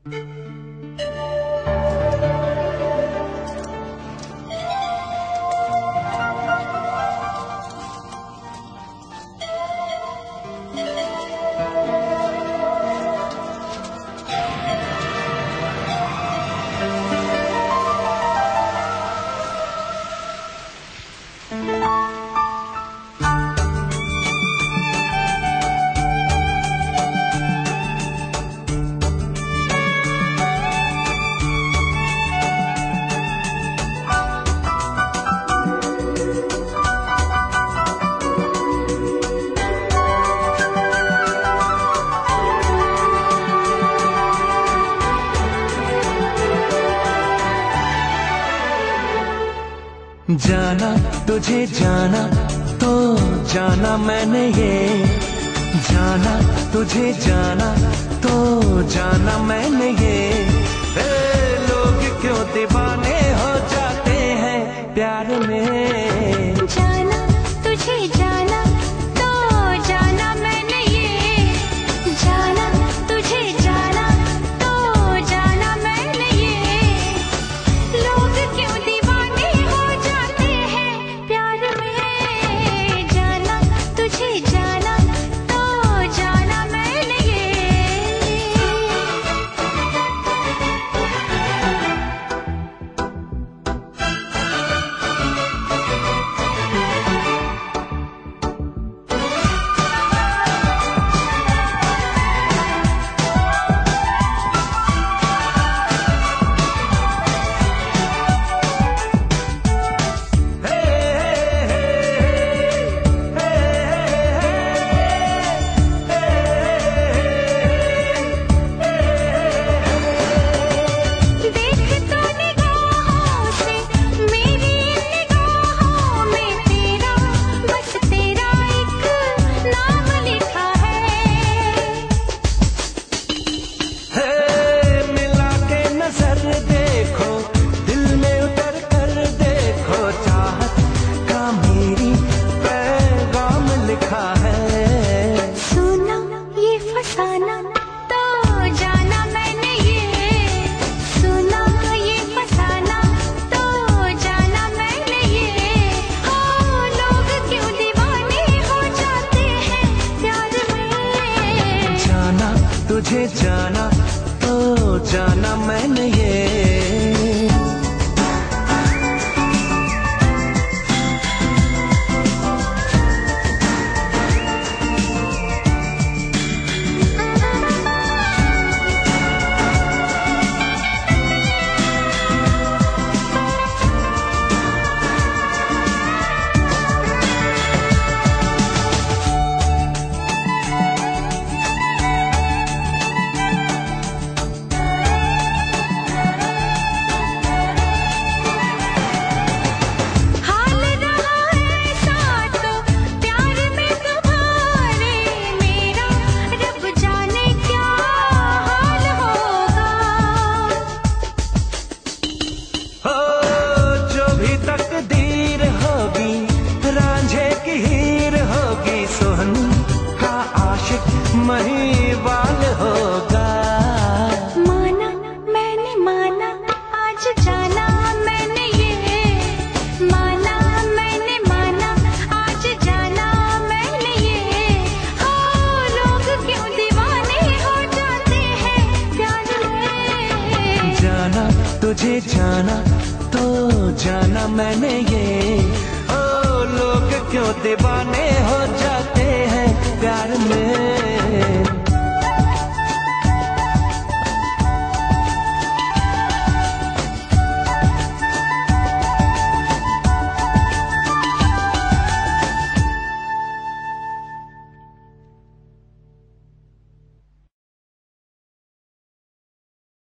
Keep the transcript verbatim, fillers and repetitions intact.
जाना तुझे जाना तो जाना मैंने ये, जाना तुझे जाना तो जाना मैंने ये। ए, लोग क्यों दीवाने हो जाते हैं प्यार में। जाना तुझे जाना तो जाना मैंने ये, जाना तुझे जाना तो जाना मैंने ये। लोग क्यों दीवाने हो जाते हैं प्यार में। जाना तुझे जाना तो जाना मैंने ये। तुझे जाना तो जाना मैंने ये। महिवाल होगा। माना मैंने माना आज जाना मैंने ये, माना मैंने माना आज जाना मैंने ये। हो लोग क्यों दीवाने हो जाते हैं प्यार में। जाना तुझे जाना तो जाना मैंने ये। ओ लोग क्यों दीवाने हो जाते हैं प्यार में।